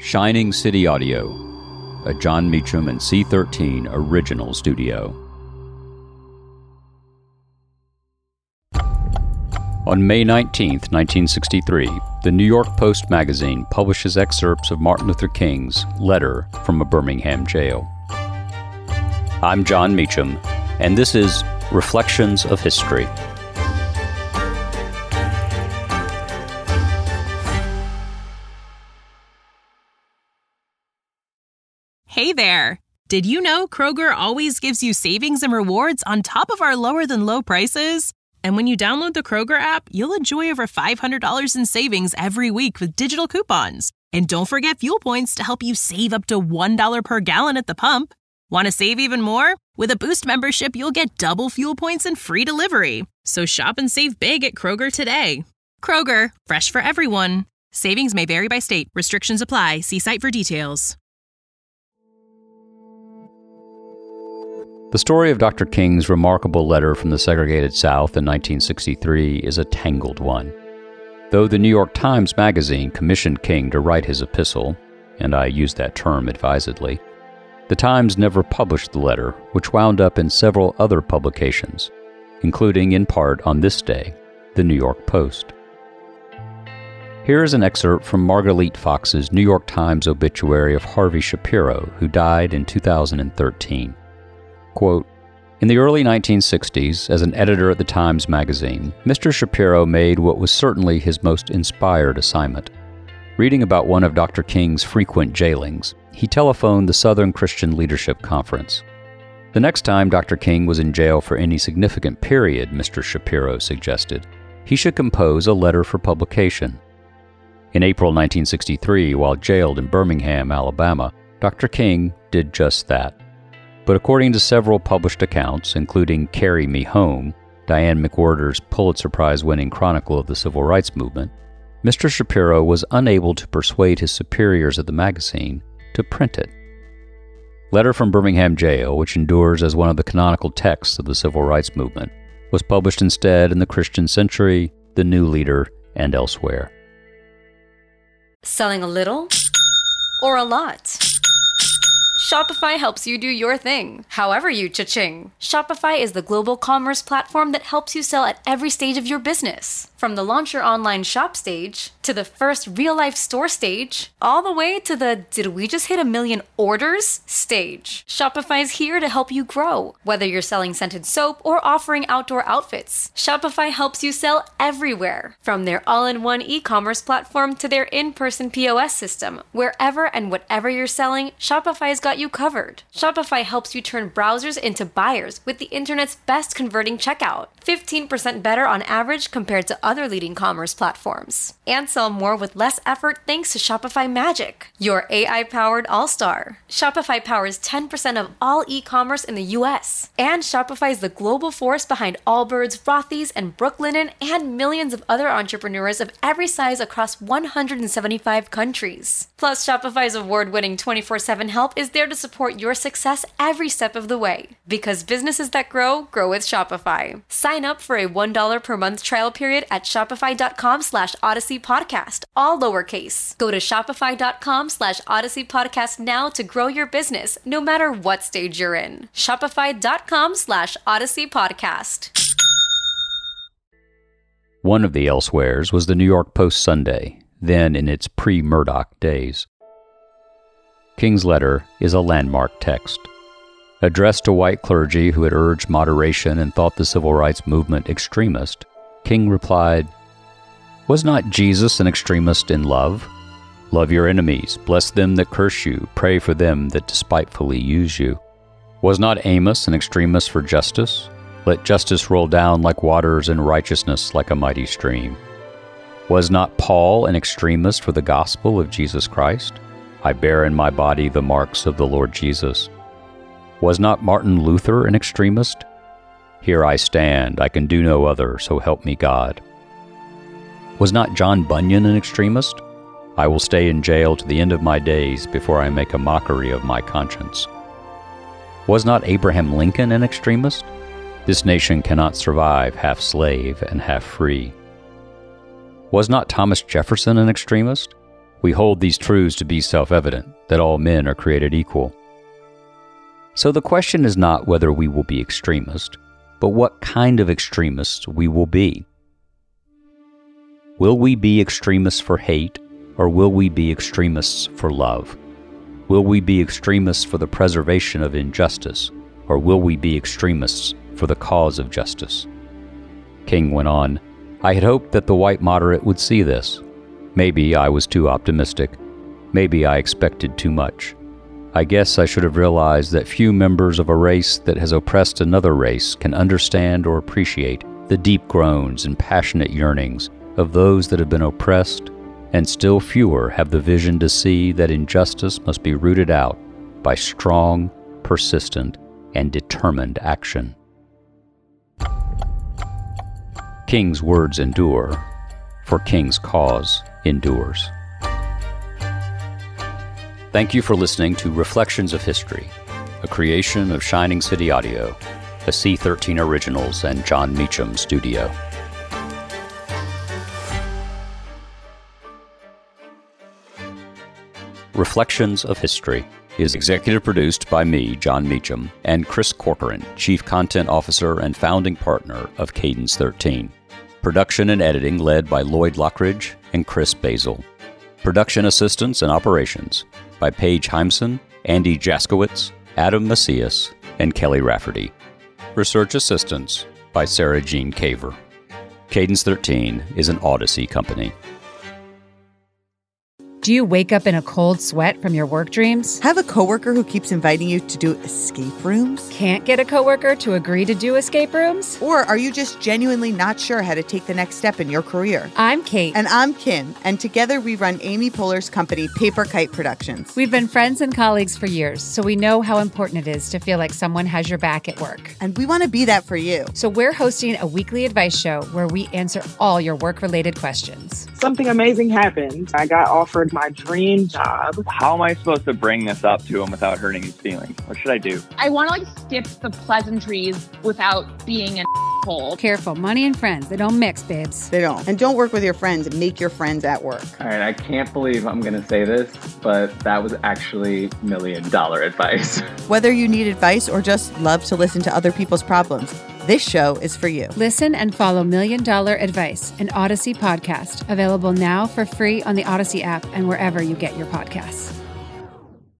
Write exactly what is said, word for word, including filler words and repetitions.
Shining City Audio, a Jon Meacham and C thirteen original studio. On May nineteenth, nineteen sixty-three, the New York Post magazine publishes excerpts of Martin Luther King's letter from a Birmingham jail. I'm Jon Meacham, and this is Reflections of History. Hey there! Did you know Kroger always gives you savings and rewards on top of our lower-than-low prices? And when you download the Kroger app, you'll enjoy over five hundred dollars in savings every week with digital coupons. And don't forget fuel points to help you save up to one dollar per gallon at the pump. Want to save even more? With a Boost membership, you'll get double fuel points and free delivery. So shop and save big at Kroger today. Kroger, fresh for everyone. Savings may vary by state. Restrictions apply. See site for details. The story of Doctor King's remarkable letter from the segregated South in nineteen sixty-three is a tangled one. Though the New York Times Magazine commissioned King to write his epistle, and I use that term advisedly, the Times never published the letter, which wound up in several other publications, including in part on this day, the New York Post. Here is an excerpt from Margalit Fox's New York Times obituary of Harvey Shapiro, who died in two thousand thirteen. Quote, in the early nineteen sixties, as an editor at the Times Magazine, Mister Shapiro made what was certainly his most inspired assignment. Reading about one of Doctor King's frequent jailings, he telephoned the Southern Christian Leadership Conference. The next time Doctor King was in jail for any significant period, Mister Shapiro suggested, he should compose a letter for publication. In April nineteen sixty-three, while jailed in Birmingham, Alabama, Doctor King did just that. But according to several published accounts, including Carry Me Home, Diane McWhirter's Pulitzer Prize-winning chronicle of the Civil Rights Movement, Mister Shapiro was unable to persuade his superiors at the magazine to print it. Letter from Birmingham Jail, which endures as one of the canonical texts of the Civil Rights Movement, was published instead in the Christian Century, the New Leader, and elsewhere. Selling a little or a lot? Shopify helps you do your thing, however you cha-ching. Shopify is the global commerce platform that helps you sell at every stage of your business. From the launch your online shop stage, to the first real-life store stage, all the way to the did we just hit a million orders stage. Shopify's here to help you grow. Whether you're selling scented soap or offering outdoor outfits, Shopify helps you sell everywhere. From their all-in-one e-commerce platform to their in-person P O S system, wherever and whatever you're selling, Shopify's got you covered. Shopify helps you turn browsers into buyers with the internet's best converting checkout. fifteen percent better on average compared to other leading commerce platforms. And sell more with less effort thanks to Shopify Magic, your A I-powered all-star. Shopify powers ten percent of all e-commerce in the U S. And Shopify is the global force behind Allbirds, Rothy's, and Brooklinen, and millions of other entrepreneurs of every size across one hundred seventy-five countries. Plus, Shopify's award-winning twenty-four seven help is there to support your success every step of the way. Because businesses that grow, grow with Shopify. Sign up for a one dollar per month trial period at shopify.com slash Odyssey Podcast, all lowercase. Go to shopify.com slash Odyssey Podcast now to grow your business, no matter what stage you're in. Shopify.com slash Odyssey Podcast. One of the elsewheres was the New York Post Sunday, then in its pre-Murdoch days. King's letter is a landmark text. Addressed to white clergy who had urged moderation and thought the civil rights movement extremist, King replied, was not Jesus an extremist in love? Love your enemies, bless them that curse you, pray for them that despitefully use you. Was not Amos an extremist for justice? Let justice roll down like waters and righteousness like a mighty stream. Was not Paul an extremist for the gospel of Jesus Christ? I bear in my body the marks of the Lord Jesus. Was not Martin Luther an extremist? Here I stand, I can do no other, so help me God. Was not John Bunyan an extremist? I will stay in jail to the end of my days before I make a mockery of my conscience. Was not Abraham Lincoln an extremist? This nation cannot survive half slave and half free. Was not Thomas Jefferson an extremist? We hold these truths to be self-evident, that all men are created equal. So the question is not whether we will be extremists, but what kind of extremists we will be. Will we be extremists for hate, or will we be extremists for love? Will we be extremists for the preservation of injustice, or will we be extremists for the cause of justice? King went on, I had hoped that the white moderate would see this. Maybe I was too optimistic. Maybe I expected too much. I guess I should have realized that few members of a race that has oppressed another race can understand or appreciate the deep groans and passionate yearnings of those that have been oppressed, and still fewer have the vision to see that injustice must be rooted out by strong, persistent, and determined action. King's words endure, for King's cause endures. Thank you for listening to Reflections of History, a creation of Shining City Audio, a C thirteen Originals and John Meacham studio. Reflections of History is executive produced by me, John Meacham, and Chris Corcoran, Chief Content Officer and founding partner of Cadence thirteen. Production and editing led by Lloyd Lockridge and Chris Basil. Production assistance and operations by Paige Heimson, Andy Jaskowitz, Adam Macias, and Kelly Rafferty. Research assistance by Sarah Jean Caver. Cadence thirteen is an Odyssey company. Do you wake up in a cold sweat from your work dreams? Have a coworker who keeps inviting you to do escape rooms? Can't get a coworker to agree to do escape rooms? Or are you just genuinely not sure how to take the next step in your career? I'm Kate. And I'm Kim. And together we run Amy Poehler's company, Paper Kite Productions. We've been friends and colleagues for years, so we know how important it is to feel like someone has your back at work. And we want to be that for you. So we're hosting a weekly advice show where we answer all your work-related questions. Something amazing happened. I got offered my dream job. How am I supposed to bring this up to him without hurting his feelings? What should I do? I want to like skip the pleasantries without being an asshole. Careful, money and friends, they don't mix, babes. They don't. And don't work with your friends. Make your friends at work. All right, I can't believe I'm going to say this, but that was actually million dollar advice. Whether you need advice or just love to listen to other people's problems, this show is for you. Listen and follow Million Dollar Advice, an Odyssey podcast, available now for free on the Odyssey app and wherever you get your podcasts.